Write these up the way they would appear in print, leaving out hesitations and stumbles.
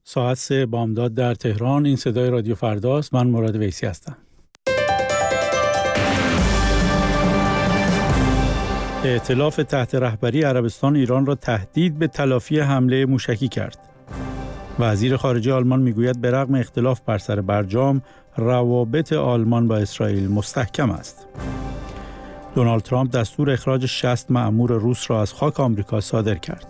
ساعت 3 بامداد در تهران. این صدای رادیو فرداست. من مراد ویسی هستم. ائتلاف تحت رهبری عربستان ایران را تهدید به تلافی حمله موشکی کرد. وزیر خارجه آلمان میگوید به رغم اختلاف بر سر برجام، روابط آلمان با اسرائیل مستحکم است. دونالد ترامپ دستور اخراج 60 مأمور روس را از خاک آمریکا صادر کرد.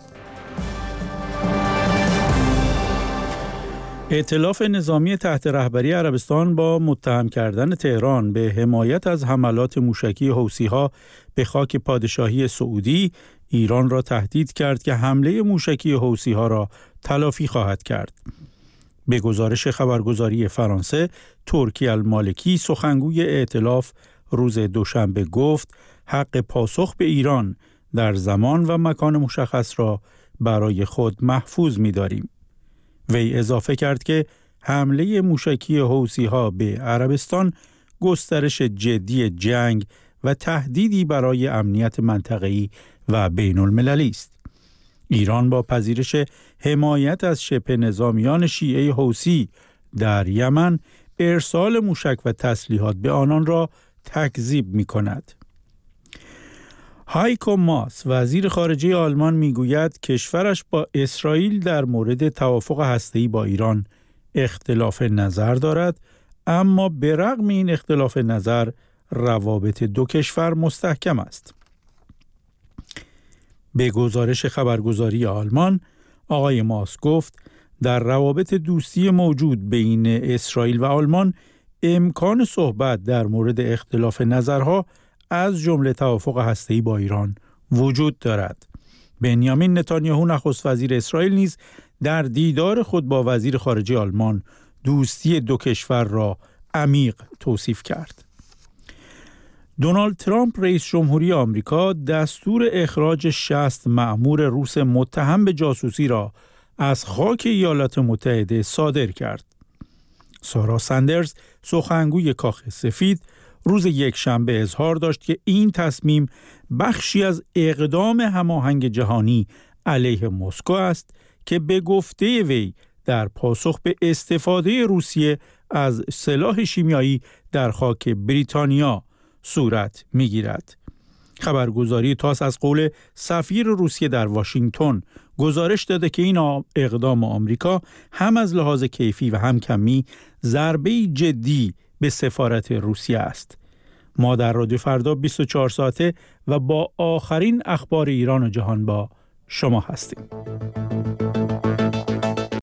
ائتلاف نظامی تحت رهبری عربستان با متهم کردن تهران به حمایت از حملات موشکی حوثی‌ها به خاک پادشاهی سعودی، ایران را تهدید کرد که حمله موشکی حوثی‌ها را تلافی خواهد کرد. به گزارش خبرگزاری فرانسه، ترکی المالکی سخنگوی ائتلاف روز دوشنبه گفت حق پاسخ به ایران در زمان و مکان مشخص را برای خود محفوظ می‌داریم. وی اضافه کرد که حمله موشکی حوثی‌ها به عربستان گسترش جدی جنگ و تهدیدی برای امنیت منطقه‌ای و بین‌المللی است. ایران با پذیرش حمایت از شبه نظامیان شیعه حوثی در یمن، ارسال موشک و تسلیحات به آنان را تکذیب می‌کند. هایکو ماس وزیر خارجه آلمان میگوید کشورش با اسرائیل در مورد توافق هسته‌ای با ایران اختلاف نظر دارد، اما به رغم این اختلاف نظر روابط دو کشور مستحکم است. به گزارش خبرگزاری آلمان، آقای ماس گفت در روابط دوستی موجود بین اسرائیل و آلمان امکان صحبت در مورد اختلاف نظرها از جمله توافق هسته‌ای با ایران وجود دارد. بنیامین نتانیاهو نخست وزیر اسرائیل نیز در دیدار خود با وزیر خارجه آلمان دوستی دو کشور را عمیق توصیف کرد. دونالد ترامپ رئیس جمهوری آمریکا دستور اخراج 60 مأمور روس متهم به جاسوسی را از خاک ایالات متحده صادر کرد. سارا سندرز سخنگوی کاخ سفید روز یکشنبه اظهار داشت که این تصمیم بخشی از اقدام هماهنگ جهانی علیه مسکو است که به گفته وی در پاسخ به استفاده روسیه از سلاح شیمیایی در خاک بریتانیا صورت می‌گیرد. خبرگزاری تاس از قول سفیر روسیه در واشنگتن گزارش داده که این اقدام آمریکا هم از لحاظ کیفی و هم کمی ضربه‌ای جدی به سفارت روسیه است. ما در رادیو فردا 24 ساعته و با آخرین اخبار ایران و جهان با شما هستیم.